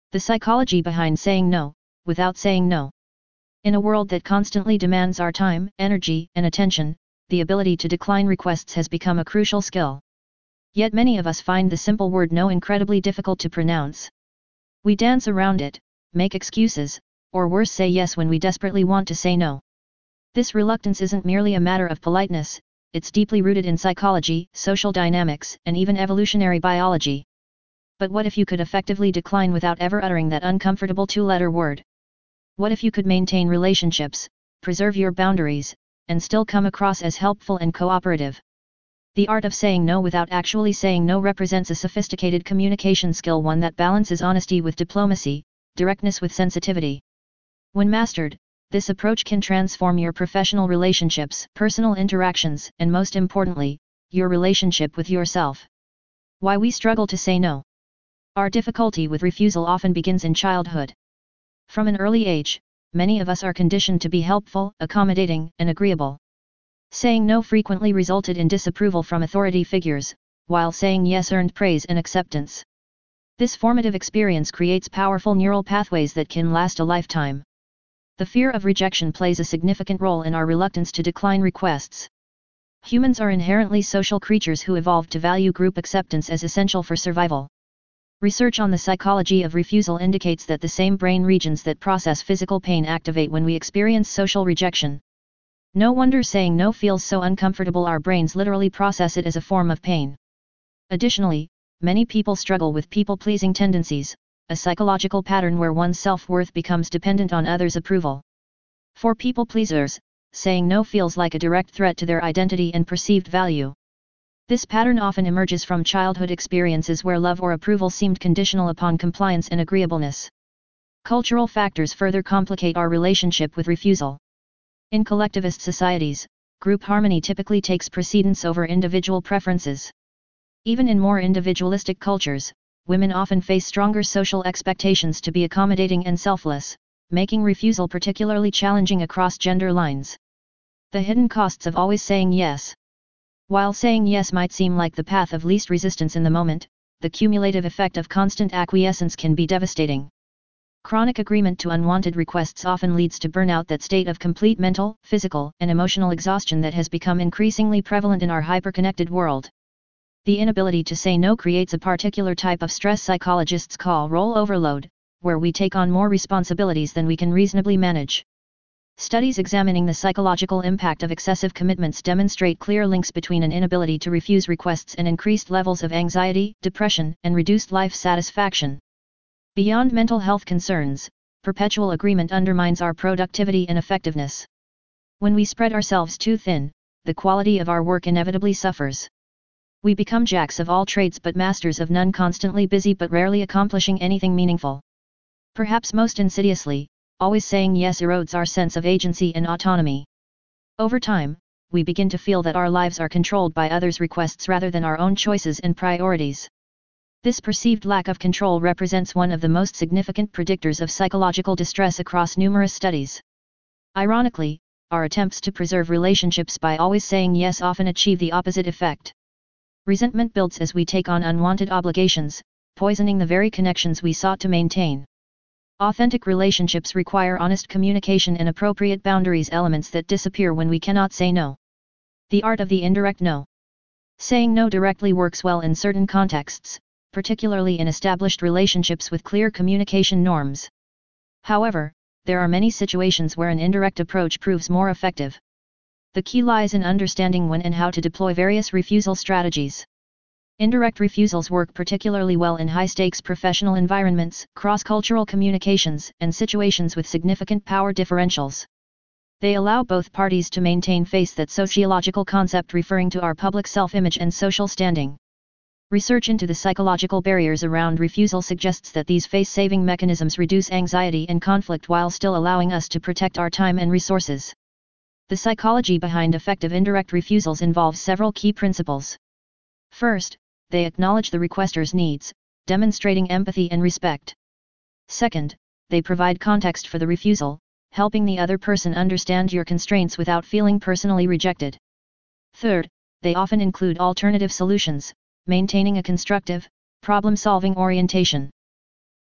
The psychology behind saying no, without saying no. In a world that constantly demands our time, energy, and attention, the ability to decline requests has become a crucial skill. Yet many of us find the simple word no incredibly difficult to pronounce. We dance around it, make excuses, or worse say yes when we desperately want to say no. This reluctance isn't merely a matter of politeness, it's deeply rooted in psychology, social dynamics, and even evolutionary biology. But what if you could effectively decline without ever uttering that uncomfortable two-letter word? What if you could maintain relationships, preserve your boundaries, and still come across as helpful and cooperative? The art of saying no without actually saying no represents a sophisticated communication skill, one that balances honesty with diplomacy, directness with sensitivity. When mastered, this approach can transform your professional relationships, personal interactions, and most importantly, your relationship with yourself. Why we struggle to say no. Our difficulty with refusal often begins in childhood. From an early age, many of us are conditioned to be helpful, accommodating, and agreeable. Saying no frequently resulted in disapproval from authority figures, while saying yes earned praise and acceptance. This formative experience creates powerful neural pathways that can last a lifetime. The fear of rejection plays a significant role in our reluctance to decline requests. Humans are inherently social creatures who evolved to value group acceptance as essential for survival. Research on the psychology of refusal indicates that the same brain regions that process physical pain activate when we experience social rejection. No wonder saying no feels so uncomfortable. Our brains literally process it as a form of pain. Additionally, many people struggle with people-pleasing tendencies, a psychological pattern where one's self-worth becomes dependent on others' approval. For people-pleasers, saying no feels like a direct threat to their identity and perceived value. This pattern often emerges from childhood experiences where love or approval seemed conditional upon compliance and agreeableness. Cultural factors further complicate our relationship with refusal. In collectivist societies, group harmony typically takes precedence over individual preferences. Even in more individualistic cultures, women often face stronger social expectations to be accommodating and selfless, making refusal particularly challenging across gender lines. The hidden costs of always saying yes. While saying yes might seem like the path of least resistance in the moment, the cumulative effect of constant acquiescence can be devastating. Chronic agreement to unwanted requests often leads to burnout, that state of complete mental, physical, and emotional exhaustion that has become increasingly prevalent in our hyper-connected world. The inability to say no creates a particular type of stress psychologists call role overload, where we take on more responsibilities than we can reasonably manage. Studies examining the psychological impact of excessive commitments demonstrate clear links between an inability to refuse requests and increased levels of anxiety, depression, and reduced life satisfaction. Beyond mental health concerns, perpetual agreement undermines our productivity and effectiveness. When we spread ourselves too thin, the quality of our work inevitably suffers. We become jacks of all trades but masters of none, constantly busy but rarely accomplishing anything meaningful. Perhaps most insidiously, always saying yes erodes our sense of agency and autonomy. Over time, we begin to feel that our lives are controlled by others' requests rather than our own choices and priorities. This perceived lack of control represents one of the most significant predictors of psychological distress across numerous studies. Ironically, our attempts to preserve relationships by always saying yes often achieve the opposite effect. Resentment builds as we take on unwanted obligations, poisoning the very connections we sought to maintain. Authentic relationships require honest communication and appropriate boundaries, elements that disappear when we cannot say no. The art of the indirect no. Saying no directly works well in certain contexts, particularly in established relationships with clear communication norms. However, there are many situations where an indirect approach proves more effective. The key lies in understanding when and how to deploy various refusal strategies. Indirect refusals work particularly well in high-stakes professional environments, cross-cultural communications, and situations with significant power differentials. They allow both parties to maintain face that sociological concept referring to our public self-image and social standing. Research into the psychological barriers around refusal suggests that these face-saving mechanisms reduce anxiety and conflict while still allowing us to protect our time and resources. The psychology behind effective indirect refusals involves several key principles. First, they acknowledge the requester's needs, demonstrating empathy and respect. Second, they provide context for the refusal, helping the other person understand your constraints without feeling personally rejected. Third, they often include alternative solutions, maintaining a constructive, problem-solving orientation.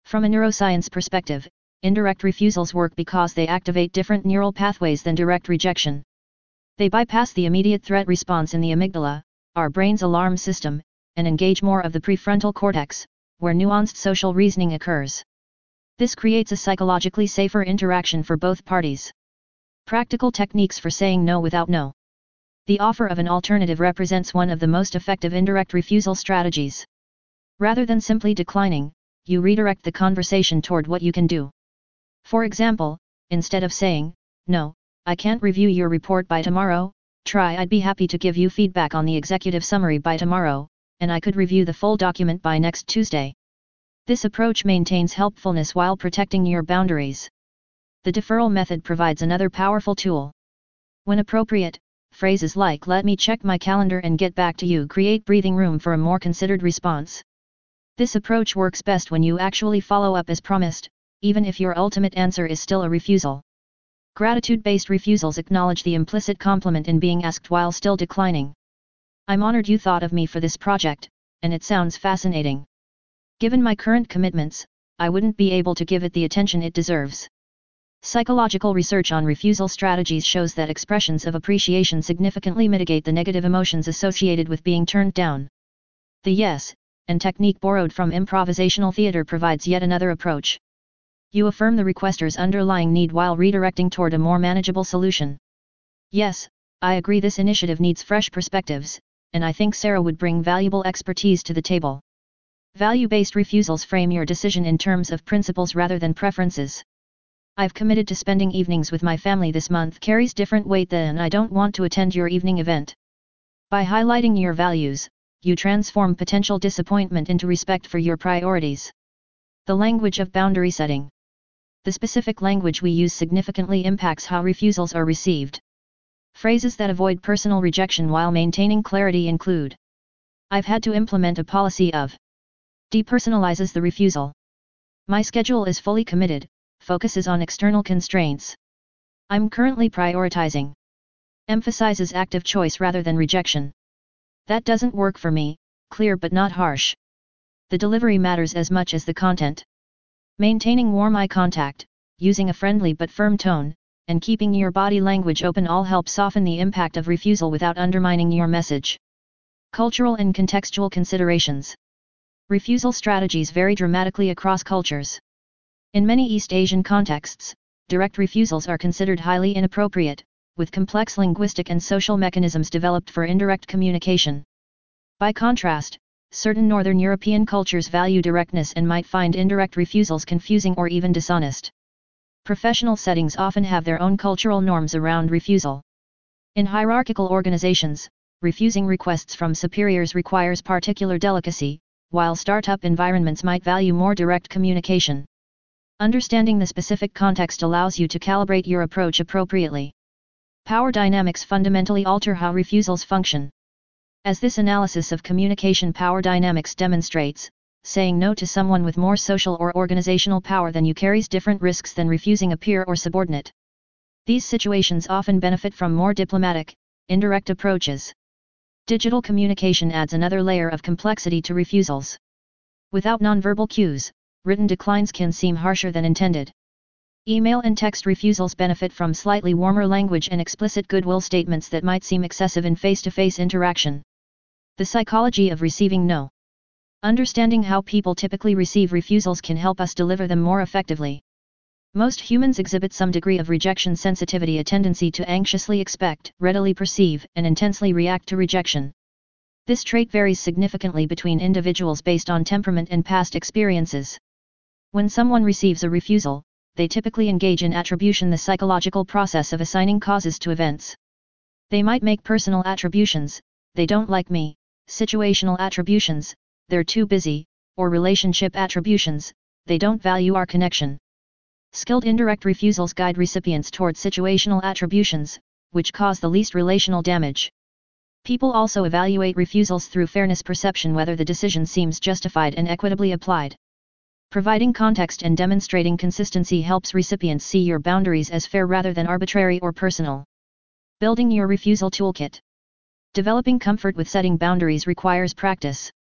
From a neuroscience perspective, indirect refusals work because they activate different neural pathways than direct rejection. They bypass the immediate threat response in the amygdala, our brain's alarm system, and engage more of the prefrontal cortex, where nuanced social reasoning occurs. This creates a psychologically safer interaction for both parties. Practical techniques for saying no without no. The offer of an alternative represents one of the most effective indirect refusal strategies. Rather than simply declining, you redirect the conversation toward what you can do. For example, instead of saying, "No, I can't review your report by tomorrow," try, "I'd be happy to give you feedback on the executive summary by tomorrow, and I could review the full document by next Tuesday." This approach maintains helpfulness while protecting your boundaries. The deferral method provides another powerful tool. When appropriate, phrases like "let me check my calendar and get back to you" create breathing room for a more considered response. This approach works best when you actually follow up as promised, even if your ultimate answer is still a refusal. Gratitude-based refusals acknowledge the implicit compliment in being asked while still declining. "I'm honored you thought of me for this project, and it sounds fascinating. Given my current commitments, I wouldn't be able to give it the attention it deserves." Psychological research on refusal strategies shows that expressions of appreciation significantly mitigate the negative emotions associated with being turned down. The yes and technique borrowed from improvisational theater provides yet another approach. You affirm the requester's underlying need while redirecting toward a more manageable solution. "Yes, I agree this initiative needs fresh perspectives, and I think Sarah would bring valuable expertise to the table." Value-based refusals frame your decision in terms of principles rather than preferences. "I've committed to spending evenings with my family this month" carries different weight than "I don't want to attend your evening event." By highlighting your values, you transform potential disappointment into respect for your priorities. The language of boundary setting. The specific language we use significantly impacts how refusals are received. Phrases that avoid personal rejection while maintaining clarity include: "I've had to implement a policy of." Depersonalizes the refusal. "My schedule is fully committed," focuses on external constraints. "I'm currently prioritizing." Emphasizes active choice rather than rejection. "That doesn't work for me," clear but not harsh. The delivery matters as much as the content. Maintaining warm eye contact, using a friendly but firm tone, and keeping your body language open all help soften the impact of refusal without undermining your message. Cultural and contextual considerations. Refusal strategies vary dramatically across cultures. In many East Asian contexts, direct refusals are considered highly inappropriate, with complex linguistic and social mechanisms developed for indirect communication. By contrast, certain Northern European cultures value directness and might find indirect refusals confusing or even dishonest. Professional settings often have their own cultural norms around refusal. In hierarchical organizations, refusing requests from superiors requires particular delicacy, while startup environments might value more direct communication. Understanding the specific context allows you to calibrate your approach appropriately. Power dynamics fundamentally alter how refusals function. As this analysis of communication power dynamics demonstrates, saying no to someone with more social or organizational power than you carries different risks than refusing a peer or subordinate. These situations often benefit from more diplomatic, indirect approaches. Digital communication adds another layer of complexity to refusals. Without nonverbal cues, written declines can seem harsher than intended. Email and text refusals benefit from slightly warmer language and explicit goodwill statements that might seem excessive in face-to-face interaction. The psychology of receiving no. Understanding how people typically receive refusals can help us deliver them more effectively. Most humans exhibit some degree of rejection sensitivity, a tendency to anxiously expect, readily perceive, and intensely react to rejection. This trait varies significantly between individuals based on temperament and past experiences. When someone receives a refusal, they typically engage in attribution, the psychological process of assigning causes to events. They might make personal attributions: "They don't like me," situational attributions: "They're too busy," or relationship attributions: "They don't value our connection." Skilled indirect refusals guide recipients toward situational attributions, which cause the least relational damage. People also evaluate refusals through fairness perception, whether the decision seems justified and equitably applied. Providing context and demonstrating consistency helps recipients see your boundaries as fair rather than arbitrary or personal. Building your refusal toolkit. Developing comfort with setting boundaries requires practice.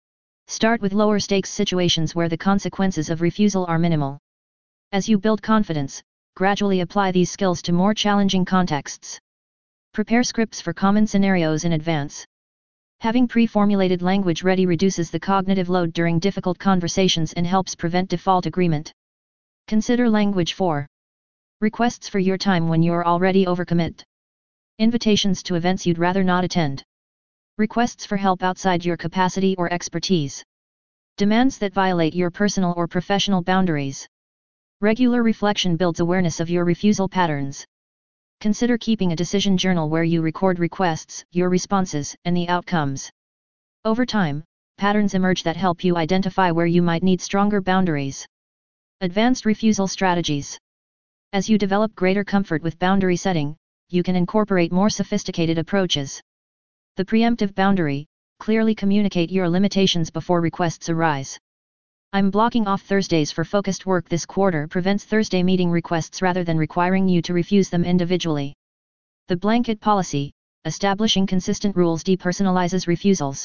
Start with lower stakes situations where the consequences of refusal are minimal. As you build confidence, gradually apply these skills to more challenging contexts. Prepare scripts for common scenarios in advance. Having pre-formulated language ready reduces the cognitive load during difficult conversations and helps prevent default agreement. Consider language for requests for your time when you're already overcommit. Invitations to events you'd rather not attend. Requests for help outside your capacity or expertise. Demands that violate your personal or professional boundaries. Regular reflection builds awareness of your refusal patterns. Consider keeping a decision journal where you record requests, your responses, and the outcomes. Over time, patterns emerge that help you identify where you might need stronger boundaries. Advanced refusal strategies. As you develop greater comfort with boundary setting, you can incorporate more sophisticated approaches. The preemptive boundary: clearly communicate your limitations before requests arise. I'm blocking off Thursdays for focused work this quarter prevents Thursday meeting requests rather than requiring you to refuse them individually. The blanket policy: establishing consistent rules depersonalizes refusals.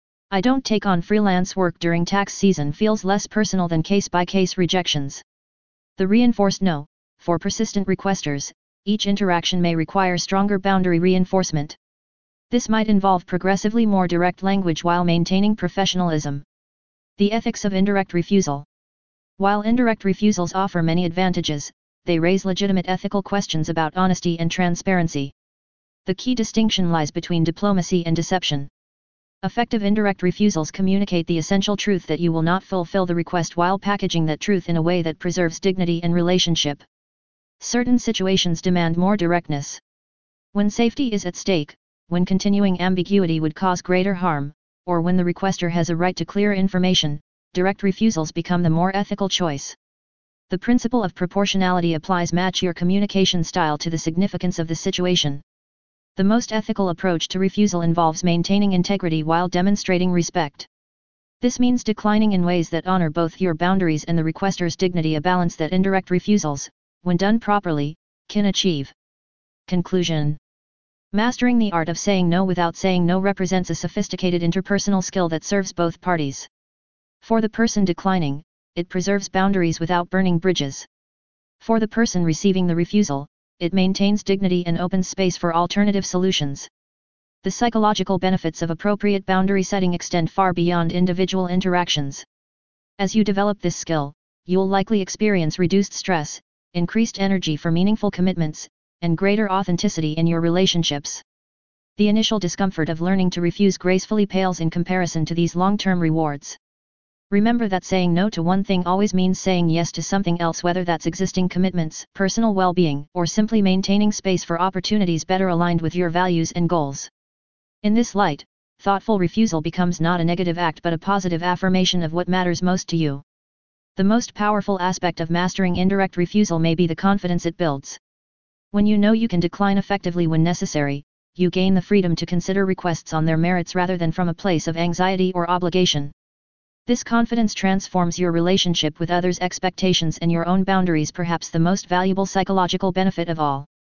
I don't take on freelance work during tax season feels less personal than case-by-case rejections. The reinforced no: for persistent requesters, each interaction may require stronger boundary reinforcement. This might involve progressively more direct language while maintaining professionalism. The ethics of indirect refusal. While indirect refusals offer many advantages, they raise legitimate ethical questions about honesty and transparency. The key distinction lies between diplomacy and deception. Effective indirect refusals communicate the essential truth that you will not fulfill the request while packaging that truth in a way that preserves dignity and relationship. Certain situations demand more directness. When safety is at stake, when continuing ambiguity would cause greater harm, or when the requester has a right to clear information, direct refusals become the more ethical choice. The principle of proportionality applies: match your communication style to the significance of the situation. The most ethical approach to refusal involves maintaining integrity while demonstrating respect. This means declining in ways that honor both your boundaries and the requester's dignity, a balance that indirect refusals, when done properly, can achieve. Conclusion. Mastering the art of saying no without saying no represents a sophisticated interpersonal skill that serves both parties. For the person declining, it preserves boundaries without burning bridges. For the person receiving the refusal, it maintains dignity and opens space for alternative solutions. The psychological benefits of appropriate boundary setting extend far beyond individual interactions. As you develop this skill, you'll likely experience reduced stress, increased energy for meaningful commitments, and greater authenticity in your relationships. The initial discomfort of learning to refuse gracefully pales in comparison to these long-term rewards. Remember that saying no to one thing always means saying yes to something else, whether that's existing commitments, personal well-being, or simply maintaining space for opportunities better aligned with your values and goals. In this light, thoughtful refusal becomes not a negative act but a positive affirmation of what matters most to you. The most powerful aspect of mastering indirect refusal may be the confidence it builds. When you know you can decline effectively when necessary, you gain the freedom to consider requests on their merits rather than from a place of anxiety or obligation. This confidence transforms your relationship with others' expectations and your own boundaries, perhaps the most valuable psychological benefit of all.